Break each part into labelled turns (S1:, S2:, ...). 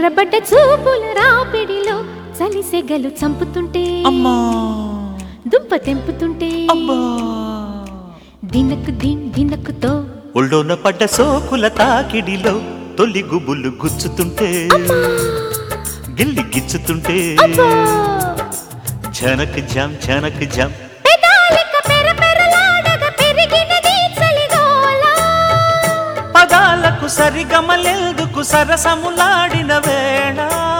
S1: కళ్ళెర్రబడ్డ చూపుల రాపిడిలో చలిసెగలు చంపుతుంటే
S2: అమ్మా
S1: దుంప తెంపుతుంటే
S2: అబ్బా
S1: దినకు దినకుతో
S2: ఒళ్ళోన పడ్డ సోకుల తాకిడిలో తొలి గుబులు గుచ్చుతుంటే గిల్లి గిచ్చుతుంటే
S1: అబ్బా
S2: జనక్ జామ్
S1: పెదాలిక పెరపెరలాడగా పెరిగినది చలిగోల
S2: పదాలకు సరిగమలెందుకు సరసములాడిన వేళ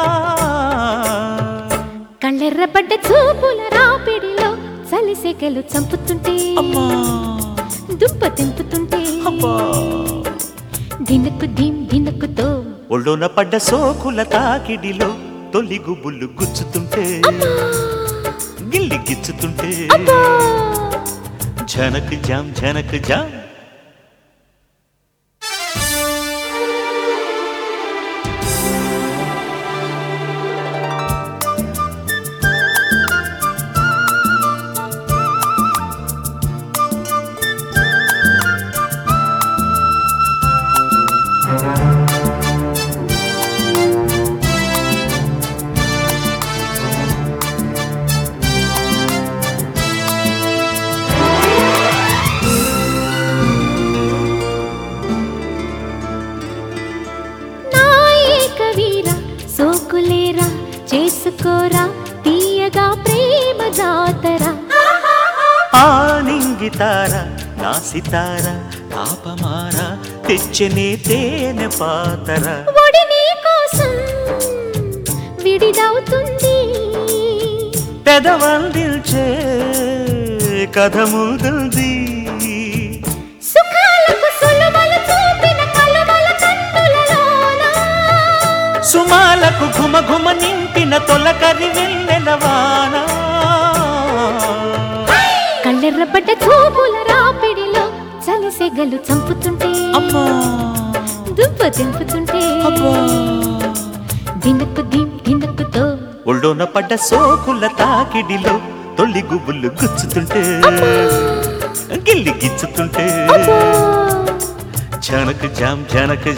S1: కళ్ళెర్రబడ్డ చూపుల రాపిడిలో చలిసెగలు చంపుతుంటే
S2: అమ్మా
S1: దుంప తెంపుతుంటే
S2: అబ్బా
S1: దినకుతో
S2: ఒళ్ళోన పడ్డ సోకుల తాకిడిలో తొలి గుబులు గుచ్చుతుంటే గిల్లి గిచ్చుతుంటే
S1: అబ్బా
S2: జనక్ జామ్
S1: సోకులేరా చేసుకోరా తీయగా ప్రేమ జాతర
S2: ఆనింగితార నా సితార తాపమార తెచ్చనే తేనె పాతర
S1: ఒడి నీ కోసం విడిదవుతుంది
S2: పెదవందిల్చే కథ ముగుల్ది
S1: సుఖాలకు సులువలు చూపిన కలువల కన్నులలోన
S2: సుమాలకు ఘుమ నింపిన తొలకరి వెన్నెలవాన
S1: కళ్ళెర్రబడ్డ చూపుల రాపిడిలో చలిసెగలు చంపుతుంటే
S2: అమ్మా
S1: దుంప తెంపుతుంటే
S2: అబ్బా
S1: దినకుతో
S2: ఒళ్ళోన పడ్డ సోకుల తాకిడిలో తొలి గుబులు గుచ్చుతుంటే గిల్లి గిచ్చుతుంటే
S1: అబ్బా
S2: జనక్ జామ్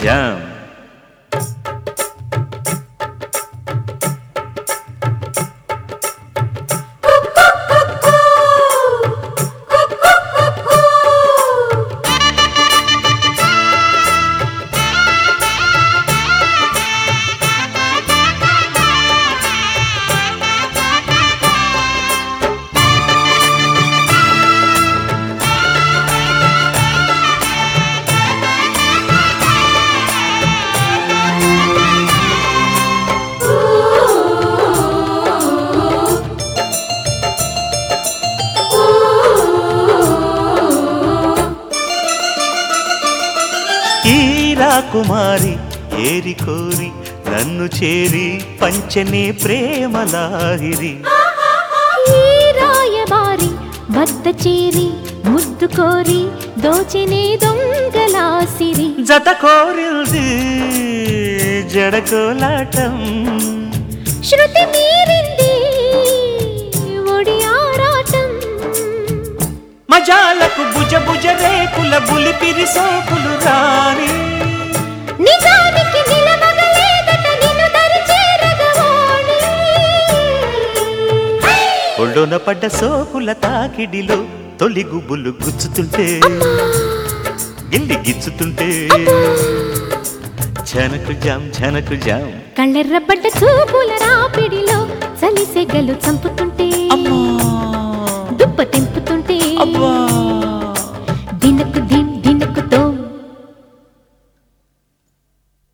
S2: ఈ రాకుమారి ఏరి కోరి నన్ను చేరి పంచనే ప్రేమలాహిరి
S1: ఈ రాయబారి వద్ద చేరి ముద్దు కోరి దోచెనే దొంగలాసిరి
S2: జత కోరిల్ది జడకోలాటం
S1: శృతి మీరింది ఒడి ఆరాటం
S2: మజాలకు భుజ రేకుల బులిపిరి సోకులు రాని
S1: నిజానికి నిలవగలేదట నిన్ను దరి చేరగవాణి
S2: ఒళ్ళోన పడ్డ సోకుల తాకిడిలో తొలి గుబులు గుచ్చుతుంటే గిల్లి గిచ్చుతుంటే జనకు జామ్
S1: కళ్ళెర్రబడ్డ చూపుల రాపిడిలో చలిసెగలు చంపుతుంటే
S2: అమ్మా
S1: దుప్ప తెంపుతుంటే
S2: అబ్బా